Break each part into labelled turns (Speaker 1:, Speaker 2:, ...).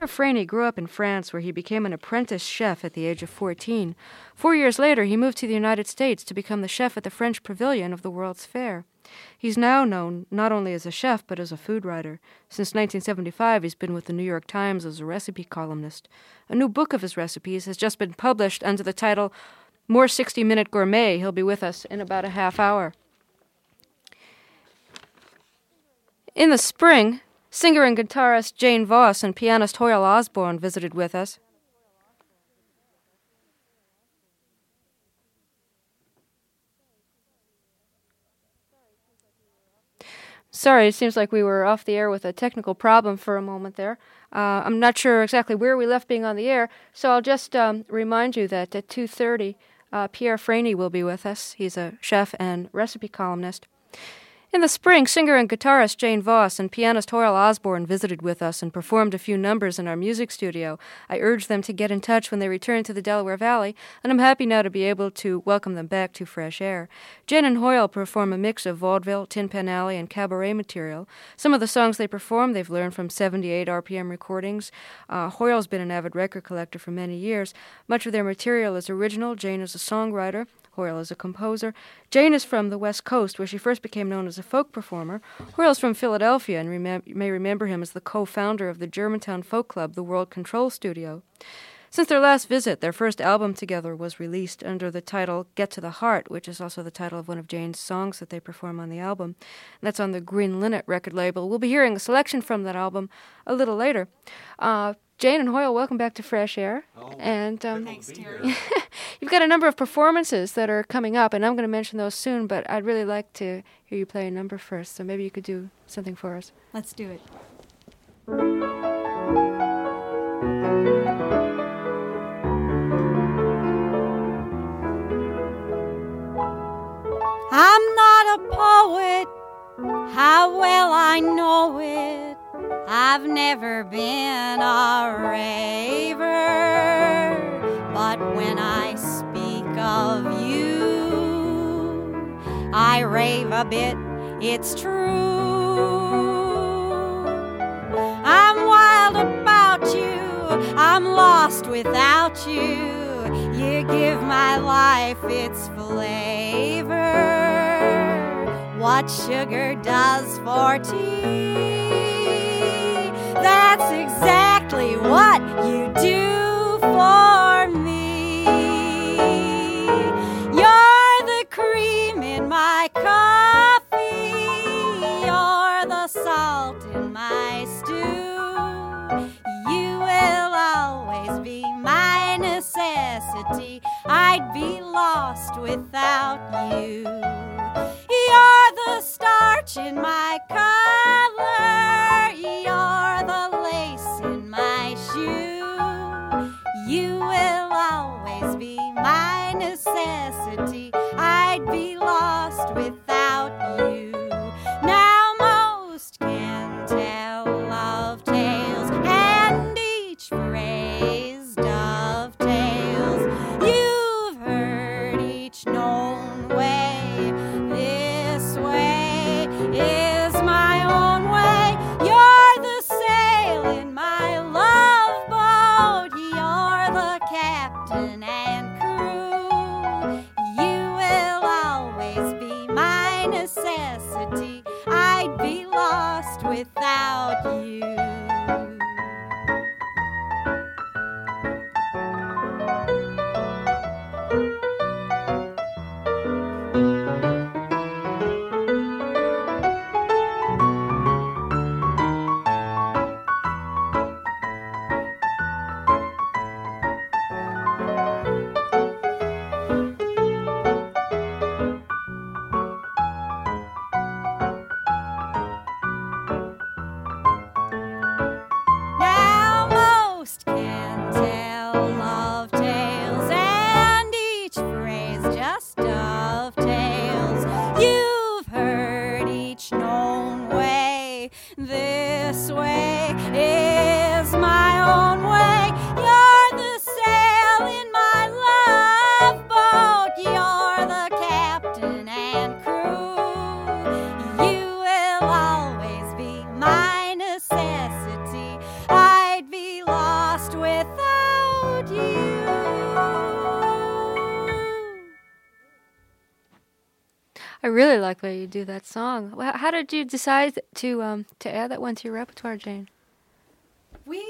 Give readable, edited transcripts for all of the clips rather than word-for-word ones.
Speaker 1: Franey grew up in France, where he became an apprentice chef at the age of 14. 4 years later, he moved to the United States to become the chef at the French Pavilion of the World's Fair. He's now known not only as a chef, but as a food writer. Since 1975, he's been with the New York Times as a recipe columnist. A new book of his recipes has just been published under the title More 60-Minute Gourmet. He'll be with us in about a half hour. In the spring, singer and guitarist Jane Voss and pianist Hoyle Osborne visited with us. Sorry, it seems like we were off the air with a technical problem for a moment there. I'm not sure exactly where we left being on the air, so I'll just remind you that at 2:30, Pierre Franey will be with us. He's a chef and recipe columnist. In the spring, singer and guitarist Jane Voss and pianist Hoyle Osborne visited with us and performed a few numbers in our music studio. I urged them to get in touch when they returned to the Delaware Valley, and I'm happy now to be able to welcome them back to fresh air. Jane and Hoyle perform a mix of vaudeville, Tin Pan Alley, and cabaret material. Some of the songs they perform they've learned from 78 RPM recordings. Hoyle's been an avid record collector for many years. Much of their material is original. Jane is a songwriter. Hoyle is a composer. Jane is from the West Coast, where she first became known as a folk performer. Hoyle's from Philadelphia, and you may remember him as the co-founder of the Germantown folk club, the World Control Studio. Since their last visit, their first album together was released under the title Get to the Heart, which is also the title of one of Jane's songs that they perform on the album. And that's on the Green Linnet record label. We'll be hearing a selection from that album a little later. Jane and Hoyle, welcome back to Fresh Air. And
Speaker 2: Thanks, Terry.
Speaker 1: You've got a number of performances that are coming up, and I'm going to mention those soon, but I'd really like to hear you play a number first, so maybe you could do something for us.
Speaker 2: Let's do it. I'm not a poet, how well I know it. I've never been a raver, but when I speak of you, I rave a bit, it's true. I'm wild about you, I'm lost without you. You give my life its flavor, what sugar does for tea. That's exactly what you do for me. You're the cream in my coffee. You're the salt in my stew. You will always be my necessity. I'd be lost without you. You're the starch in my collar. You're the lace in my shoe. You will always be my necessity. I'd be lost without you. Now most can tell love tales, and each phrase dovetails. You've heard each known way. This way is my own way. You're the sail in my love boat. without you.
Speaker 1: I really like the way you do that song. How did you decide to add that one to your repertoire, Jane?
Speaker 2: We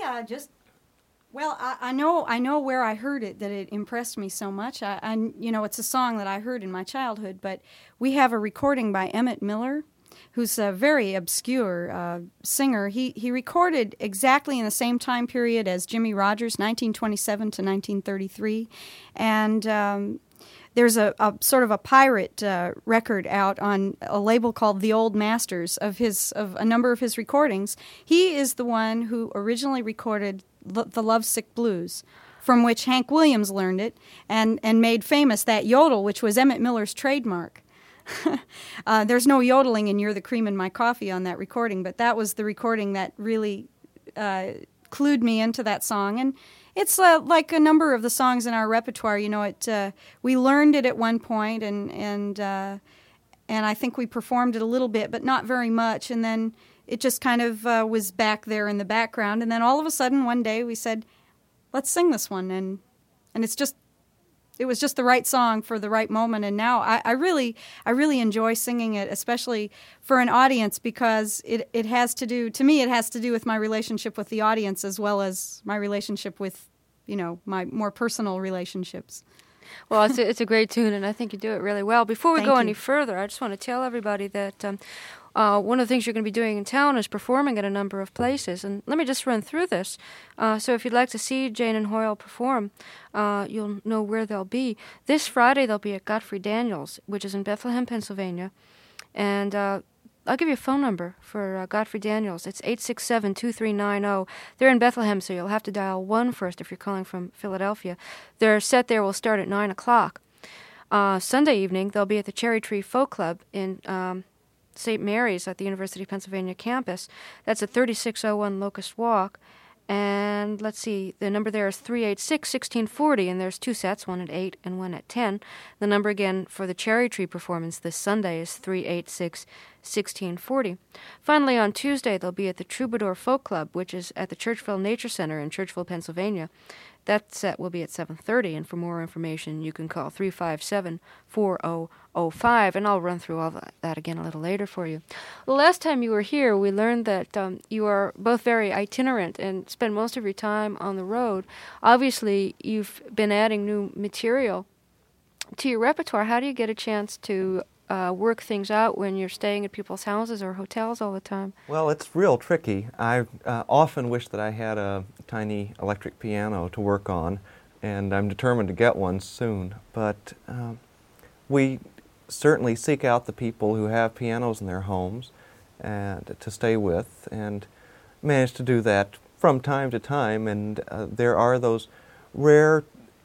Speaker 2: I know where I heard it, that it impressed me so much. It's a song that I heard in my childhood, but we have a recording by Emmett Miller, who's a very obscure singer. He recorded exactly in the same time period as Jimmie Rodgers, 1927 to 1933, and there's a sort of a pirate record out on a label called The Old Masters of a number of his recordings. He is the one who originally recorded the Lovesick Blues, from which Hank Williams learned it and made famous that yodel, which was Emmett Miller's trademark. There's no yodeling in You're the Cream in My Coffee on that recording, but that was the recording that really clued me into that song. And it's like a number of the songs in our repertoire. We learned it at one point, and I think we performed it a little bit, but not very much. And then it just kind of was back there in the background. And then all of a sudden, one day, we said, "Let's sing this one." And it was just the right song for the right moment. And now I really enjoy singing it, especially for an audience, because it has to do with my relationship with the audience as well as my relationship with, my more personal relationships.
Speaker 1: Well, it's a great tune, and I think you do it really well. Before we go any further, I just want to tell everybody that one of the things you're going to be doing in town is performing at a number of places. And let me just run through this. So if you'd like to see Jane and Hoyle perform, you'll know where they'll be. This Friday, they'll be at Godfrey Daniels, which is in Bethlehem, Pennsylvania. And I'll give you a phone number for Godfrey Daniels. It's 867-2390. They're in Bethlehem, so you'll have to dial 1 first if you're calling from Philadelphia. Their set there will start at 9 o'clock. Sunday evening, they'll be at the Cherry Tree Folk Club in St. Mary's at the University of Pennsylvania campus. That's at 3601 Locust Walk. And let's see, the number there is 386-1640, and there's 2 sets, one at 8 and one at 10. The number again for the Cherry Tree performance this Sunday is 386-1640. Finally, on Tuesday, they'll be at the Troubadour Folk Club, which is at the Churchville Nature Center in Churchville, Pennsylvania. That set will be at 7:30, and for more information, you can call 357-4005, and I'll run through all that again a little later for you. The last time you were here, we learned that you are both very itinerant and spend most of your time on the road. Obviously, you've been adding new material to your repertoire. How do you get a chance to work things out when you're staying at people's houses or hotels all the time?
Speaker 3: Well, it's real tricky. I often wish that I had a tiny electric piano to work on, and I'm determined to get one soon. But we certainly seek out the people who have pianos in their homes and to stay with, and manage to do that from time to time. And there are those rare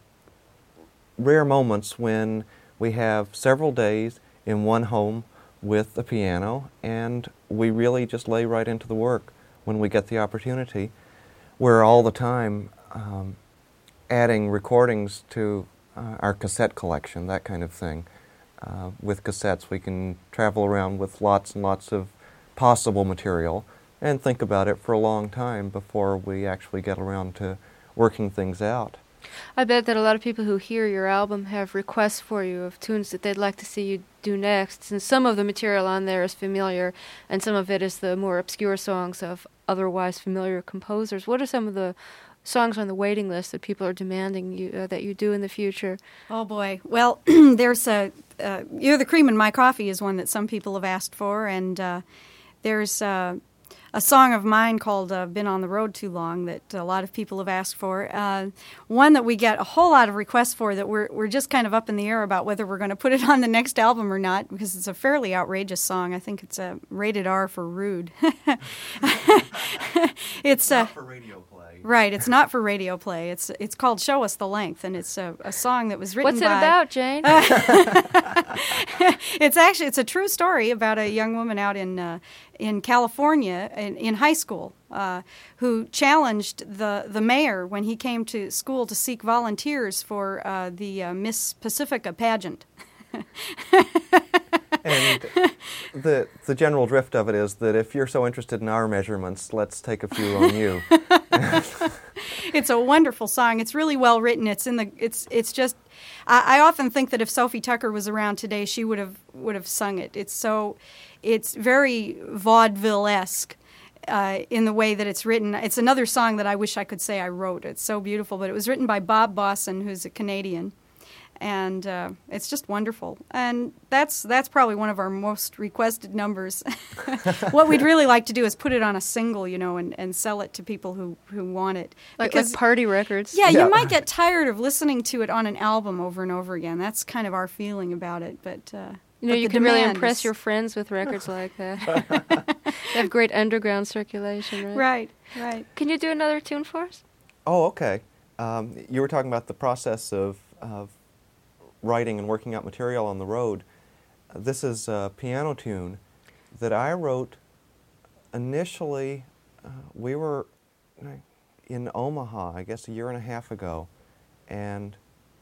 Speaker 3: moments when we have several days in one home with a piano, and we really just lay right into the work when we get the opportunity. We're all the time adding recordings to our cassette collection, that kind of thing. With cassettes, we can travel around with lots and lots of possible material and think about it for a long time before we actually get around to working things out.
Speaker 1: I bet that a lot of people who hear your album have requests for you of tunes that they'd like to see you do next. And some of the material on there is familiar, and some of it is the more obscure songs of otherwise familiar composers. What are some of the songs on the waiting list that people are demanding that you do in the future?
Speaker 2: Oh, boy. Well, there's You're the Cream in My Coffee is one that some people have asked for, and there's a song of mine called Been on the Road Too Long that a lot of people have asked for. One that we get a whole lot of requests for that we're just kind of up in the air about whether we're going to put it on the next album or not, because it's a fairly outrageous song. I think it's rated R for rude. It's
Speaker 3: not for radio play.
Speaker 2: Right, it's not for radio play. It's called Show Us the Length, and it's a song that was written
Speaker 1: What's it about, Jane?
Speaker 2: It's a true story about a young woman out in California in high school who challenged the mayor when he came to school to seek volunteers for the Miss Pacifica pageant.
Speaker 3: And the general drift of it is that if you're so interested in our measurements, let's take a few on you.
Speaker 2: It's a wonderful song. It's really well written. It's just. I often think that if Sophie Tucker was around today, she would have sung it. It's very vaudeville-esque. In the way that it's written. It's another song that I wish I could say I wrote. It's so beautiful, but it was written by Bob Bosson, who's a Canadian, and it's just wonderful. And that's probably one of our most requested numbers. What we'd really like to do is put it on a single, and sell it to people who want it.
Speaker 1: Like party records.
Speaker 2: Yeah, you might get tired of listening to it on an album over and over again. That's kind of our feeling about it, but...
Speaker 1: you can really impress your friends with records like that. They have great underground circulation, right?
Speaker 2: Right.
Speaker 1: Can you do another tune for us?
Speaker 3: Oh, okay. You were talking about the process of writing and working out material on the road. This is a piano tune that I wrote initially. We were in Omaha, I guess, a year and a half ago, and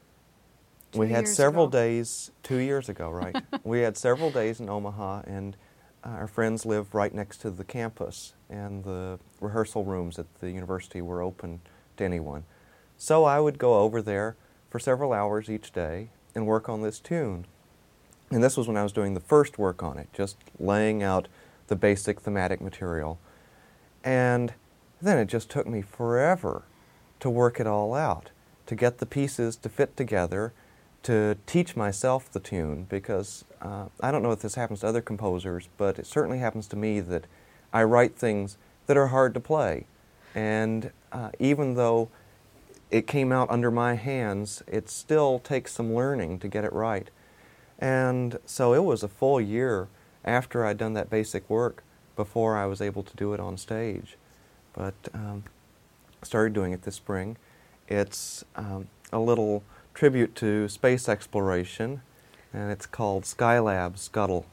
Speaker 3: we had several days, 2 years ago, right? We had several days in Omaha, and our friends live right next to the campus, and the rehearsal rooms at the university were open to anyone. So I would go over there for several hours each day and work on this tune. And this was when I was doing the first work on it, just laying out the basic thematic material. And then it just took me forever to work it all out, to get the pieces to fit together, to teach myself the tune, because I don't know if this happens to other composers, but it certainly happens to me that I write things that are hard to play. And even though it came out under my hands, it still takes some learning to get it right. And so it was a full year after I'd done that basic work before I was able to do it on stage. But started doing it this spring. It's a little tribute to space exploration, and it's called Skylab Scuttle.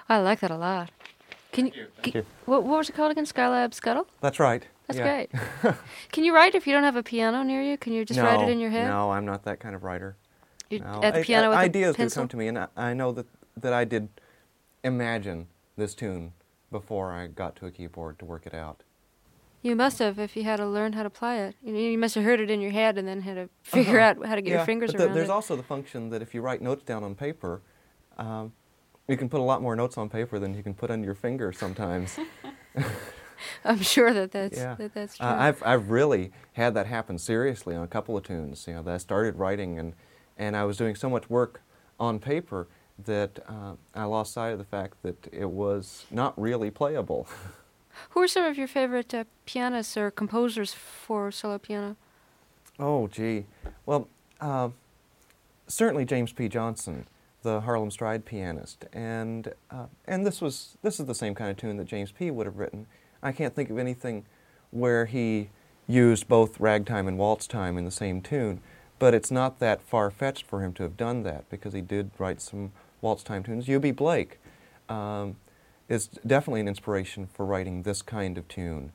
Speaker 1: I like that a lot. Can you?
Speaker 3: Thank you.
Speaker 1: What was it called again? Skylab Scuttle.
Speaker 3: That's right.
Speaker 1: That's
Speaker 3: yeah.
Speaker 1: great. Can you write if you don't have a piano near you? Can you just write it in your head?
Speaker 3: No, I'm not that kind of writer.
Speaker 1: You
Speaker 3: No.
Speaker 1: at the piano with
Speaker 3: ideas
Speaker 1: a pencil?
Speaker 3: do come to me, and I know that I did imagine this tune before I got to a keyboard to work it out.
Speaker 1: You must have, if you had to learn how to play it. You must have heard it in your head and then had to figure out how to get your fingers
Speaker 3: but
Speaker 1: around
Speaker 3: there's
Speaker 1: it.
Speaker 3: also the function that if you write notes down on paper, you can put a lot more notes on paper than you can put under your finger sometimes.
Speaker 1: I'm sure that's true.
Speaker 3: I've really had that happen seriously on a couple of tunes. That I started writing and I was doing so much work on paper that I lost sight of the fact that it was not really playable.
Speaker 1: Who are some of your favorite pianists or composers for solo piano?
Speaker 3: Oh, gee. Well, certainly James P. Johnson, the Harlem Stride pianist, and this is the same kind of tune that James P. would have written. I can't think of anything where he used both ragtime and waltz time in the same tune, but it's not that far-fetched for him to have done that because he did write some waltz time tunes. U.B. Blake is definitely an inspiration for writing this kind of tune.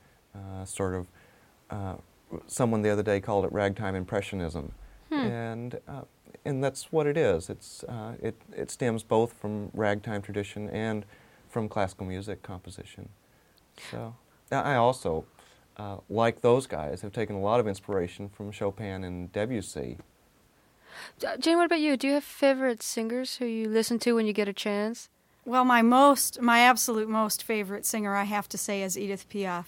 Speaker 3: Someone the other day called it ragtime impressionism, and that's what it is. It stems both from ragtime tradition and from classical music composition. So I also, like those guys, have taken a lot of inspiration from Chopin and Debussy.
Speaker 1: Jane, what about you? Do you have favorite singers who you listen to when you get a chance?
Speaker 2: Well, my absolute most favorite singer, I have to say, is Edith Piaf.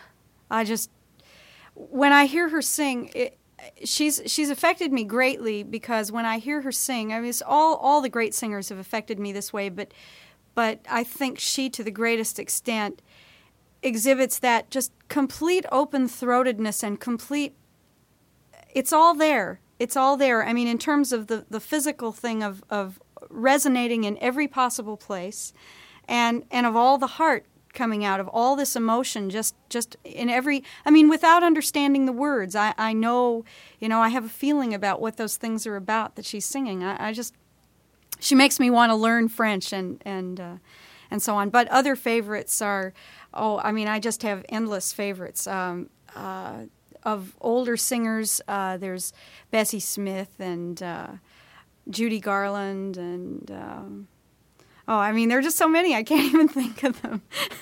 Speaker 2: When I hear her sing, she's affected me greatly because when I hear her sing, I mean, all the great singers have affected me this way, but I think she, to the greatest extent, exhibits that just complete open-throatedness and complete. It's all there. It's all there. I mean, in terms of the physical thing of resonating in every possible place, and of all the heart coming out of all this emotion, just in every. I mean, without understanding the words, I know, I have a feeling about what those things are about that she's singing. She makes me want to learn French and so on. But other favorites are, I just have endless favorites. Of older singers, there's Bessie Smith and Judy Garland and there are just so many I can't even think of them.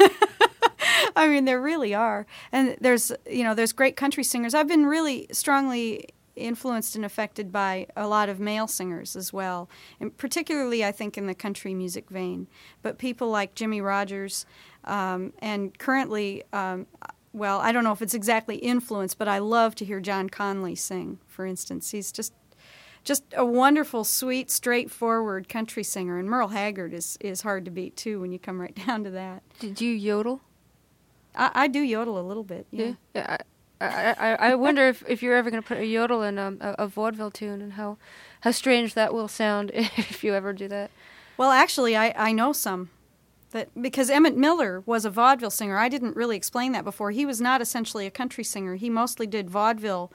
Speaker 2: I mean, there really are. And there's great country singers. I've been really strongly influenced and affected by a lot of male singers as well, and particularly I think in the country music vein. But people like Jimmie Rodgers, and currently, I don't know if it's exactly influenced, but I love to hear John Conley sing, for instance. He's just a wonderful, sweet, straightforward country singer. And Merle Haggard is hard to beat, too, when you come right down to that.
Speaker 1: Did you yodel?
Speaker 2: I do yodel a little bit, yeah.
Speaker 1: I wonder if you're ever going to put a yodel in a vaudeville tune and how strange that will sound if you ever do that.
Speaker 2: Well, actually, I know some. Because Emmett Miller was a vaudeville singer. I didn't really explain that before. He was not essentially a country singer. He mostly did vaudeville,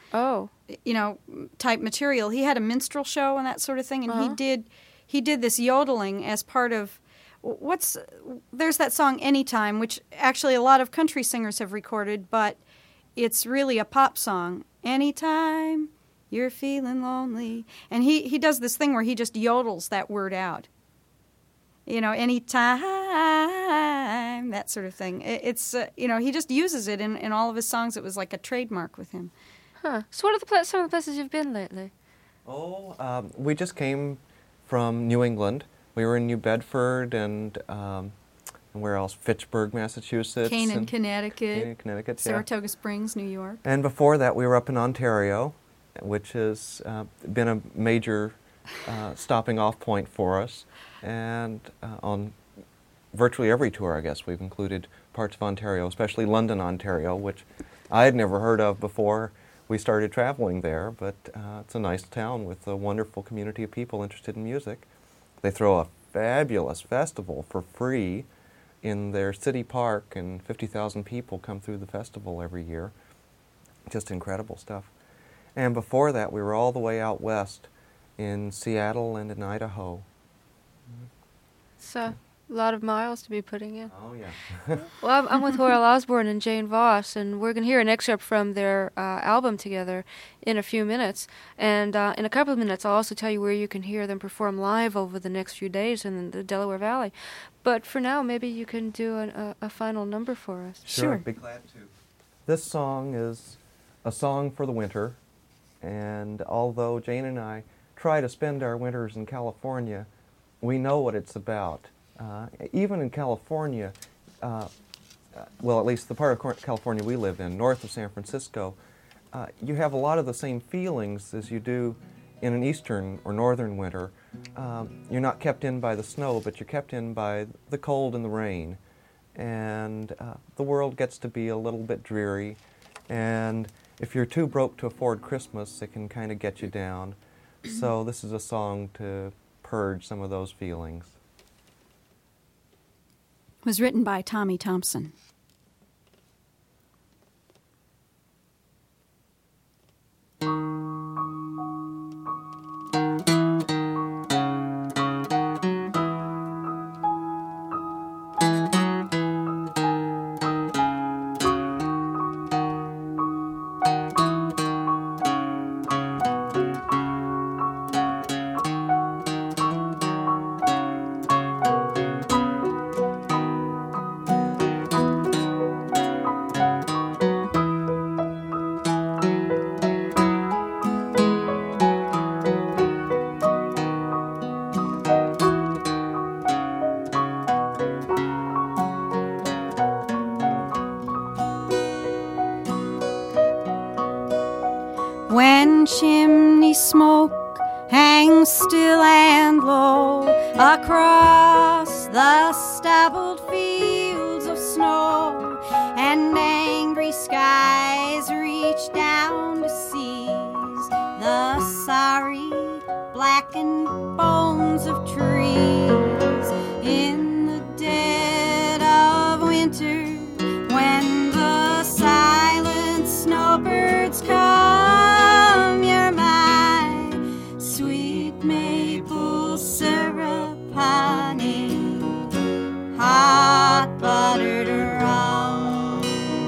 Speaker 2: type material. He had a minstrel show and that sort of thing, and he did this yodeling as part of there's that song Anytime, which actually a lot of country singers have recorded, but it's really a pop song. Anytime you're feeling lonely. And he does this thing where he just yodels that word out. Anytime, that sort of thing. It's he just uses it in all of his songs. It was like a trademark with him.
Speaker 1: Huh. So what are some of the places you've been lately?
Speaker 3: We just came from New England. We were in New Bedford and where else? Fitchburg, Massachusetts.
Speaker 2: Canaan, Connecticut.
Speaker 3: Saratoga
Speaker 2: Springs, New York.
Speaker 3: And before that, we were up in Ontario, which has been a major stopping off point for us. And on virtually every tour, I guess, we've included parts of Ontario, especially London, Ontario, which I had never heard of before we started traveling there, but it's a nice town with a wonderful community of people interested in music. They throw a fabulous festival for free in their city park, and 50,000 people come through the festival every year. Just incredible stuff. And before that, we were all the way out west in Seattle and in Idaho.
Speaker 1: So A lot of miles to be putting in.
Speaker 3: Oh, yeah.
Speaker 1: Well, I'm with Hoyle Osborne and Jane Voss, and we're going to hear an excerpt from their album together in a few minutes. And in a couple of minutes, I'll also tell you where you can hear them perform live over the next few days in the Delaware Valley. But for now, maybe you can do a final number for us.
Speaker 3: Sure, I'd be glad to. This song is a song for the winter, and although Jane and I try to spend our winters in California, we know what it's about. Even in California, well, at least the part of California we live in, north of San Francisco, you have a lot of the same feelings as you do in an eastern or northern winter. You're not kept in by the snow, but you're kept in by the cold and the rain. And the world gets to be a little bit dreary. And if you're too broke to afford Christmas, it can kind of get you down. So this is a song to purge some of those feelings.
Speaker 2: Was written by Tommy Thompson. When chimney smoke hangs still and low across the stubbled fields of snow, and angry skies reach down to seize the sorry blackened bones of trees in the dead of winter, when the silent snowbirds come, you're my sweet maple syrup honey, hot buttered rum.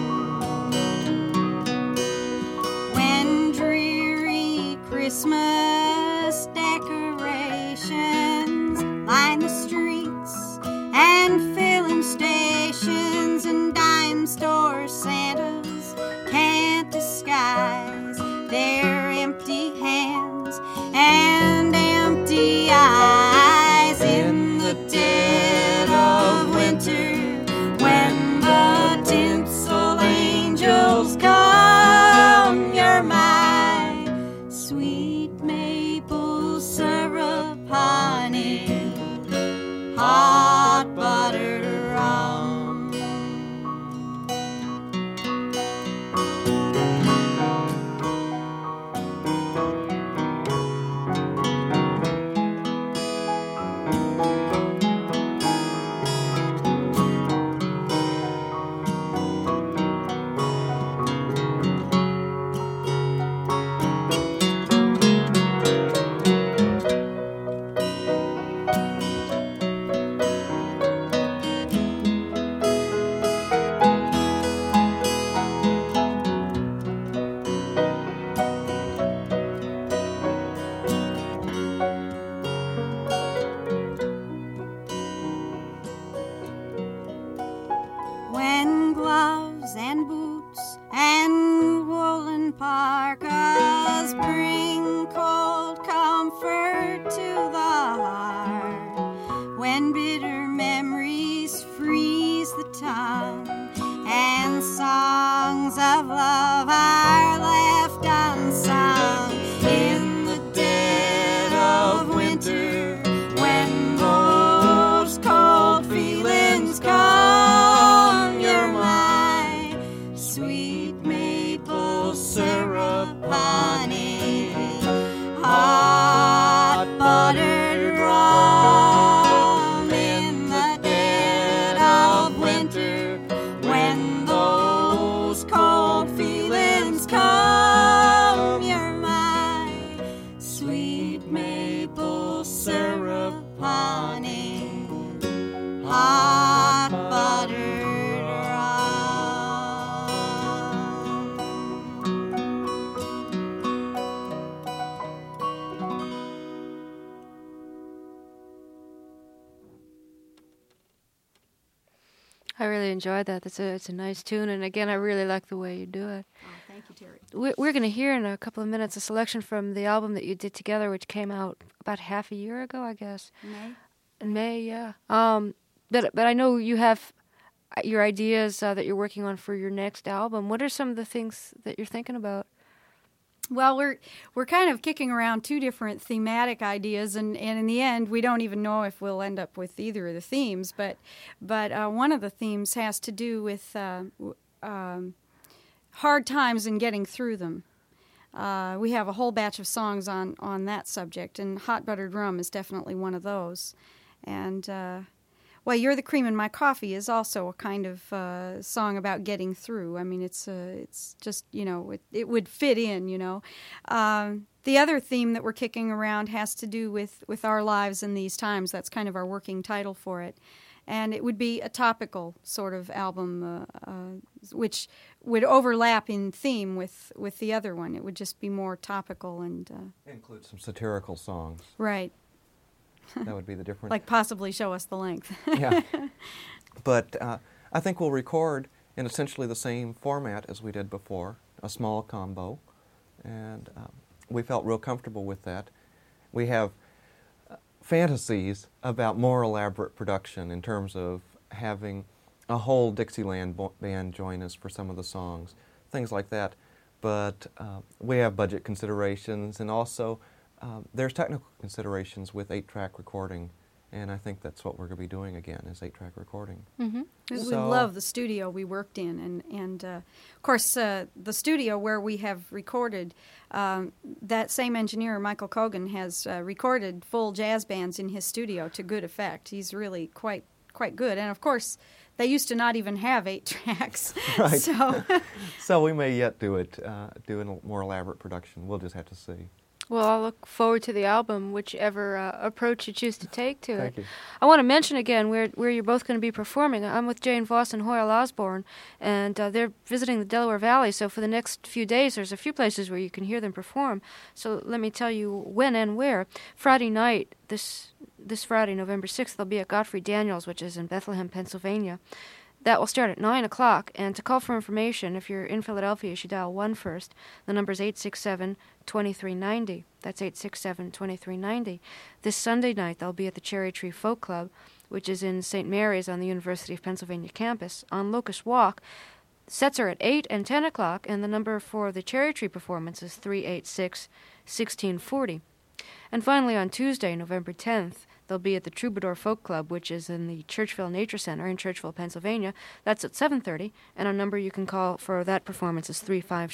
Speaker 2: When dreary Christmas decorations line the streets and filling stations, and dime store Santas can't disguise their empty hands and empty eyes in the dead of winter, when the tinsel angels come, you're my sweet maple syrup honey, hot buttered rum. When gloves and boots and woolen parkas bring cold comfort to the heart, when bitter memories freeze the tongue and songs of love are left unsung in the dead of winter, when those cold feelings come, you're my sweet maple syrup honey, hot butter
Speaker 1: I really enjoyed that. It's a nice tune, and again, I really like the way you do it.
Speaker 2: Oh, thank you, Terry.
Speaker 1: We're going to hear in a couple of minutes a selection from the album that you did together, which came out about half a year ago, I guess. In May, yeah. But I know you have your ideas that you're working on for your next album. What are some of the things that you're thinking about?
Speaker 2: Well, we're kind of kicking around two different thematic ideas, and in the end, we don't even know if we'll end up with either of the themes. But one of the themes has to do with hard times and getting through them. We have a whole batch of songs on that subject, and Hot Buttered Rum is definitely one of those. And well, You're the Cream in My Coffee is also a kind of song about getting through. I mean, it's just, it would fit in, The other theme that we're kicking around has to do with our lives in these times. That's kind of our working title for it. And it would be a topical sort of album, which would overlap in theme with the other one. It would just be more topical and...
Speaker 3: include some satirical songs.
Speaker 2: Right.
Speaker 3: That would be the difference.
Speaker 2: Like possibly Show Us the Length.
Speaker 3: Yeah. But I think we'll record in essentially the same format as we did before, a small combo, and we felt real comfortable with that. We have fantasies about more elaborate production in terms of having a whole Dixieland band join us for some of the songs, things like that. But we have budget considerations, and also there's technical considerations with 8-track recording, and I think that's what we're going to be doing again, is 8-track recording.
Speaker 1: Mm-hmm.
Speaker 2: We love the studio we worked in, and of course the studio where we have recorded, that same engineer, Michael Cogan, has recorded full jazz bands in his studio to good effect. He's really quite good, and of course they used to not even have 8 tracks.
Speaker 3: Right.
Speaker 2: So
Speaker 3: we may yet do a more elaborate production. We'll just have to see.
Speaker 1: Well, I'll look forward to the album, whichever approach you choose to take to
Speaker 3: Thank
Speaker 1: it.
Speaker 3: you.
Speaker 1: I want to mention again where you're both going to be performing. I'm with Jane Voss and Hoyle Osborne, and they're visiting the Delaware Valley. So for the next few days, there's a few places where you can hear them perform. So let me tell you when and where. Friday night, this Friday, November 6th, they'll be at Godfrey Daniels, which is in Bethlehem, Pennsylvania. That will start at 9 o'clock, and to call for information, if you're in Philadelphia, you should dial 1 first. The number's 867-2390. That's 867-2390. This Sunday night, they'll be at the Cherry Tree Folk Club, which is in St. Mary's on the University of Pennsylvania campus, on Locust Walk. Sets are at 8 and 10 o'clock, and the number for the Cherry Tree performance is 386-1640. And finally, on Tuesday, November 10th, they'll be at the Troubadour Folk Club, which is in the Churchville Nature Center in Churchville, Pennsylvania. That's at 7:30, and a number you can call for that performance is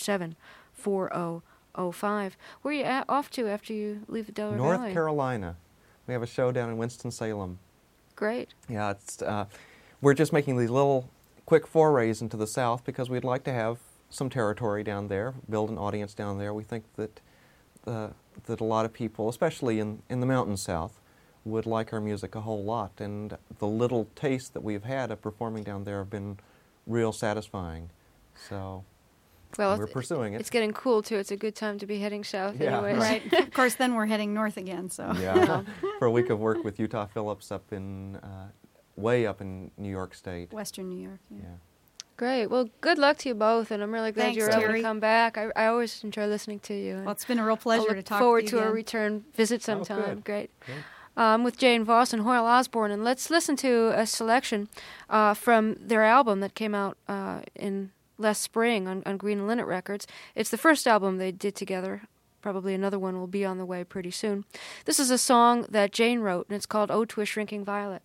Speaker 1: 357-4005. Where are you off to after you leave the Delaware Valley?
Speaker 3: North Carolina. We have a show down in Winston-Salem.
Speaker 1: Great.
Speaker 3: Yeah, we're just making these little quick forays into the South because we'd like to have some territory down there, build an audience down there. We think that a lot of people, especially in the mountain South, would like our music a whole lot, and the little taste that we've had of performing down there have been real satisfying. So we're pursuing it.
Speaker 1: It's getting cool, too. It's a good time to be heading south anyway.
Speaker 2: Right. Of course, then we're heading north again. So
Speaker 3: yeah, for a week of work with Utah Phillips up in way up in New York State.
Speaker 2: Western New York, yeah.
Speaker 1: Great. Well, good luck to you both, and I'm really glad you were able to come back. I always enjoy listening to you.
Speaker 2: Well, it's been a real pleasure to talk to you.
Speaker 1: I look forward to a return visit sometime.
Speaker 3: Oh, good.
Speaker 1: Great. With Jane Voss and Hoyle Osborne, and let's listen to a selection from their album that came out in last spring on Green and Linnet Records. It's the first album they did together. Probably another one will be on the way pretty soon. This is a song that Jane wrote, and it's called "Ode to a Shrinking Violet."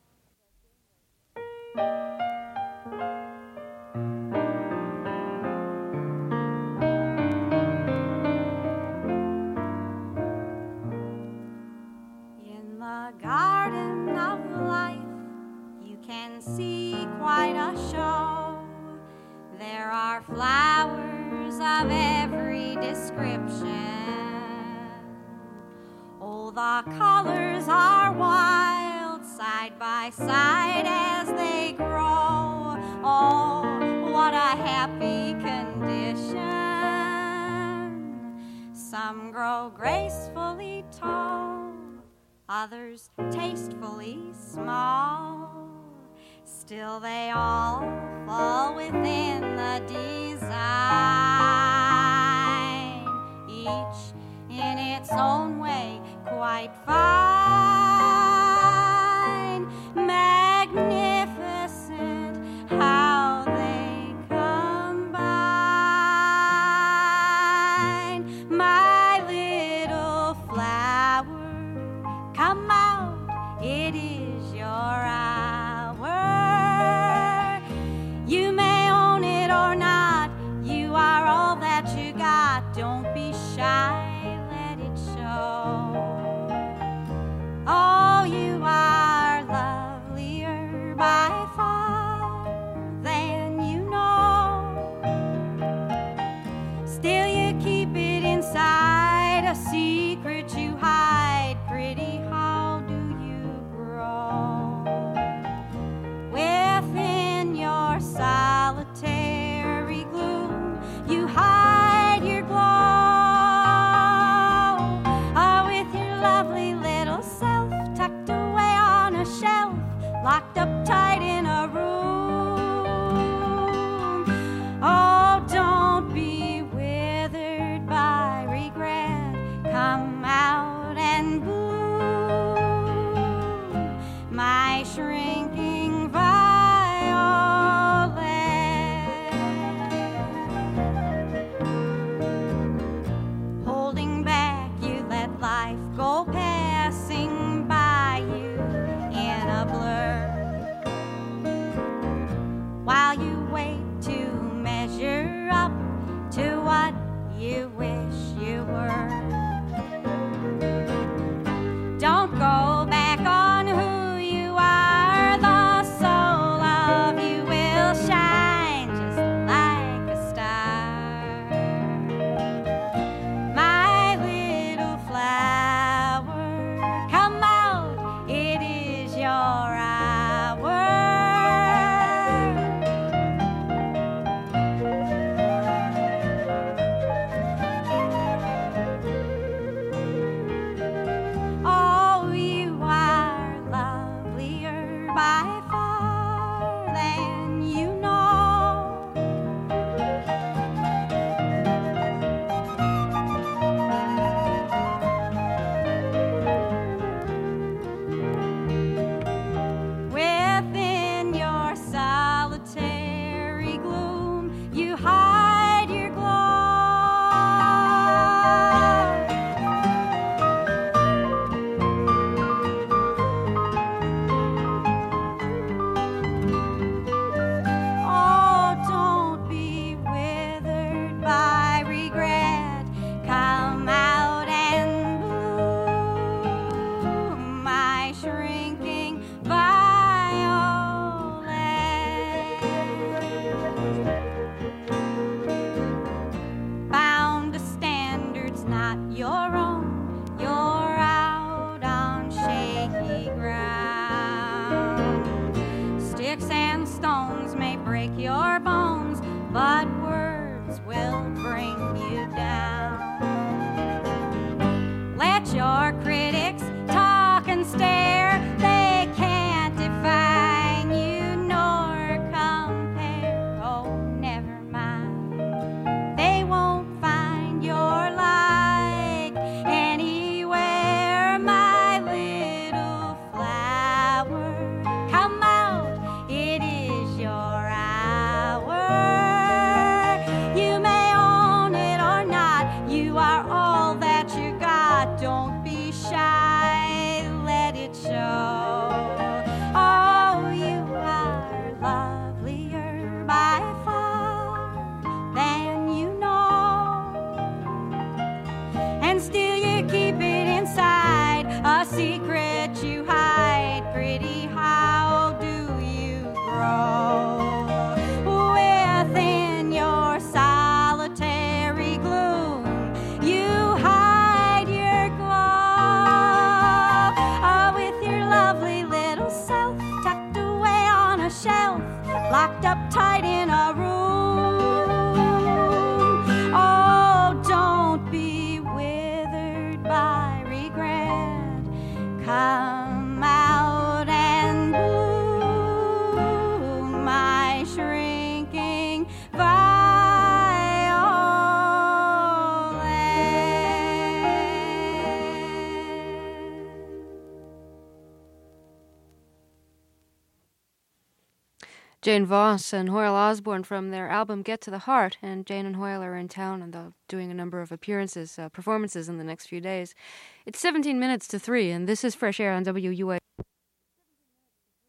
Speaker 4: Garden of life, you can see quite a show. There are flowers of every description. Oh, the colors are wild, side by side as they grow. Oh, what a happy condition. Some grow gracefully tall, others tastefully small. Still they all fall within the design, each in its own way quite fine. Magnificent how they combine. My little flower, come out, it is your hour. You may own it or not, you are all that you got. Don't be shy, let it show. Oh, you are lovelier by far than you know. Still you keep it inside, a secret you hide. Pretty, how do you grow? Within your solitary gloom, you hide your glow. With your lovely little self tucked away on a shelf, locked up tight in a room. Oh, don't be withered by regret. Come out and bloom, my shrinking violet. Holding back, you let life go passing by you in a blur, while you wait to measure up to what you wish you were. Don't go back on who you are, the soul of you will shine just like a star. My little flower, come out, it is your hour. Oh, you are lovelier by far than you know. Within your solitary gloom, you hide your glow. Oh, don't be withered by regret. Come out and bloom, my shrinking violet. Bound to standards not your own, you're out on shaky ground. Sticks and stones may break your bones, but words will bring you down. Let your critics talk and stare, they can't define you nor compare. Oh, never mind, they won't find your like anywhere. My little flower, come out, it is your hour. You may own it or not, you are all that you got. Don't be shy, let it show. Oh, you are lovelier by far than you know. And still you keep it inside, a secret you hide. Pretty, how do you grow? Within your solitary gloom, you hide your glow. With your lovely little self tucked away on a shelf, locked up tight in a room. Oh, don't be withered by regret.
Speaker 1: Jane Voss and Hoyle Osborne from their album Get to the Heart, and Jane and Hoyle are in town and they're doing a number of performances in the next few days. It's 17 minutes to 3, and this is Fresh Air on WUA.